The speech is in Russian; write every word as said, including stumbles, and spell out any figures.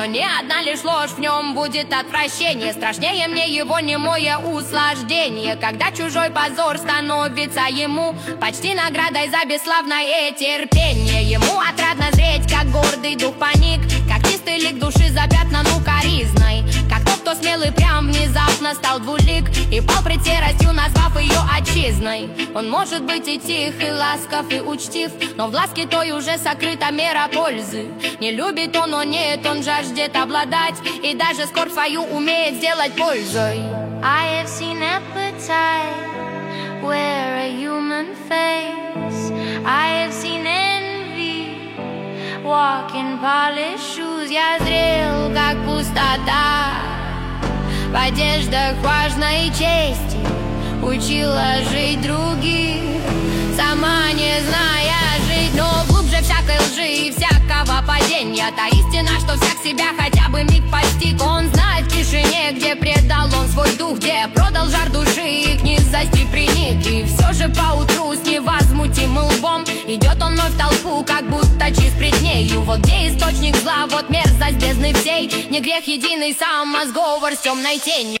но ни одна лишь ложь в нем будет отвращение. Страшнее мне его немое услаждение, когда чужой позор становится ему почти наградой за бесславное терпение. Ему отрадно зреть, как гордый дух паник, как чистый лик души запятнан укоризной, как тот, кто смелый прям внезапно стал двулик и пал пред серостью, назвав ее отчизной. Он может быть и тих, и ласков, и учтив, но в ласке той уже сокрыта мера пользы. Не любит он, но нет, он жаждет обладать, и даже скорбь свою умеет сделать пользой. I have seen appetite wear a human face. I have seen envy walk in polished shoes. Я зрел, как пустота в одеждах важной чести учила жить других, сама не зная жить. Но глубже всякой лжи и всякого падения та истина, что всяк себя хотя бы миг постиг. Он знает в тишине, где предал он свой дух, где продал жар души и к низости приник. И все же поутру с невозмутимым лбом идет он вновь в толпу, как будто чист пред нею. Вот где источник зла, вот мерзость бездны всей, не грех единый сам, а сговор с темной тенью.